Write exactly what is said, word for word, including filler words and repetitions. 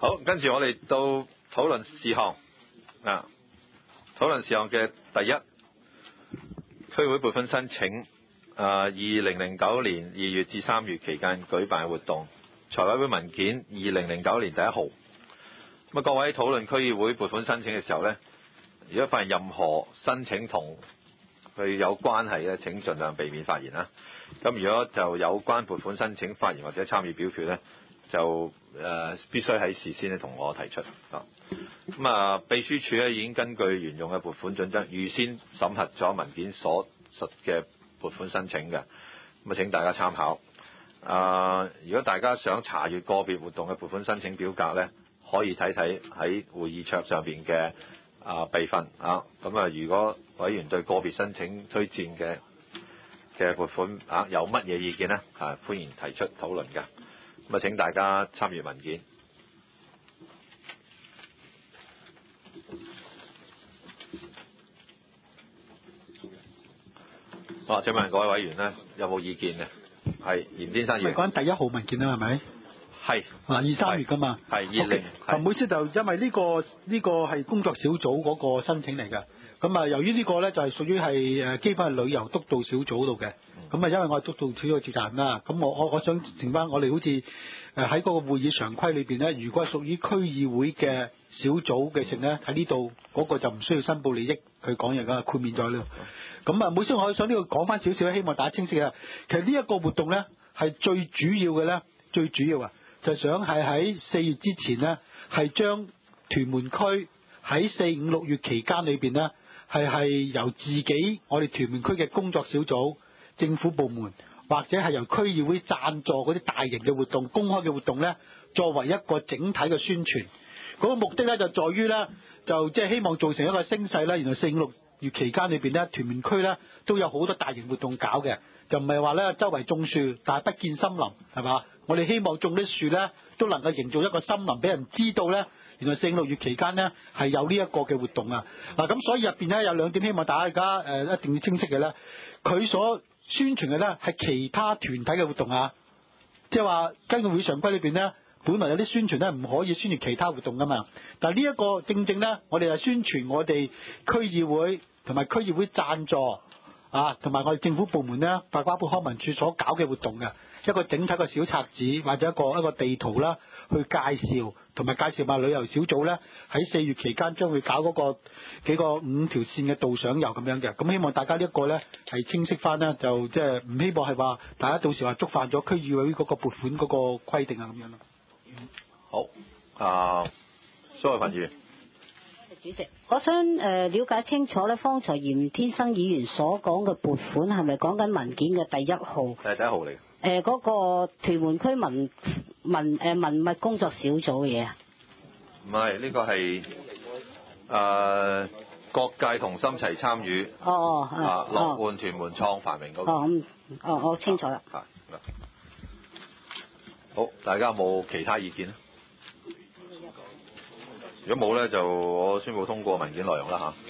好，跟住我哋到討論事項啊，討論事項嘅第一，區會撥款申請啊，二零零九年二月至三月期間舉辦嘅活動，財委會文件二零零九年第一號。咁啊，各位討論區議會撥款申請嘅時候呢，如果發現任何申請同佢有關係嘅，請盡量避免發言啦。咁如果就有關撥款申請發言或者參與表決呢，就誒、呃、必須喺事先咧同我提出啊。咁啊，秘書處咧已經根據沿用嘅撥款準則，預先審核咗文件所述嘅撥款申請嘅。咁啊，請大家參考。啊，如果大家想查閱個別活動嘅撥款申請表格呢，可以睇睇喺會議桌上邊嘅啊備份啊。咁啊，如果委員對個別申請推薦嘅嘅撥款啊有乜嘢意見呢？啊，歡迎提出討論嘅。咁啊，請大家參閱文件。好，請問各位委員呢，有冇意見嘅？係嚴先生。 咪講第一號文件啦，係咪？ 係。 啊，二三月㗎嘛。 係二零。 唔好意思，就因為呢個呢個係工作小組嗰個申請嚟㗎。咁啊，由於呢個咧就係屬於係誒基本係旅遊督導小組度嘅。咁啊，因為我係督導小組召集人啦，咁我我我想剩翻我哋好似誒喺嗰個會議常規裏邊咧，如果係屬於區議會嘅小組嘅成咧，喺呢度嗰個就唔需要申報利益，佢講嘢㗎，豁免咗呢度。咁啊，每先我想呢度講翻少少，希望大家清晰啊。其實呢一個活動咧係最主要嘅咧，最主要啊就係想係喺四月之前咧，係將屯門區喺四五六月期間裏邊咧，係係由自己我哋屯門區嘅工作小組、政府部門或者係由區議會贊助嗰啲大型嘅活動、公開嘅活動咧，作為一個整體嘅宣傳。嗰個目的咧就在於咧，就即係希望造成一個聲勢咧。原來四五六月期間裏邊咧，屯門區咧都有好多大型活動搞嘅，就唔係話咧周圍種樹，但係不見森林，係嘛？我哋希望種啲樹咧，都能夠營造一個森林，俾人知道咧。原來四五六月期間咧係有呢一個嘅活動啊！嗱，咁所以入邊咧有兩點，希望大家誒、呃、一定要清晰嘅咧。佢所宣傳嘅咧係其他團體嘅活動啊，即係話根據會常規裏邊咧，本來有啲宣傳咧唔可以宣傳其他活動噶嘛。但係呢一個正正咧，我哋係宣傳我哋區議會同埋區議會贊助啊，同埋我哋政府部門咧，包括康文署所搞嘅活動嘅一個整體嘅小冊子或者一個一個地圖啦，去介紹。同埋介紹埋旅遊小組咧，喺四月期間將會搞嗰個幾個五條線嘅導賞遊咁樣嘅，咁希望大家呢一個咧係清晰翻啦，就即係唔希望係話大家到時話觸犯咗區議會嗰個撥款嗰個規定啊咁樣咯。 好，啊，蘇偉群議員。 主席，我想誒、呃、了解清楚咧，方才嚴天生議員所講嘅撥款係咪講緊文件嘅第一號？ 係第一號嚟嘅。 誒嗰、呃那個屯門區文文誒、呃、文物工作小組嘅嘢啊？ 唔係，呢個係誒、呃、各界同心齊參與。 哦哦啊！樂伴屯門創繁榮嗰個。 哦咁，哦我清楚啦。 係。好，大家有冇其他意見咧？如果冇咧，就我宣布通過文件內容啦嚇。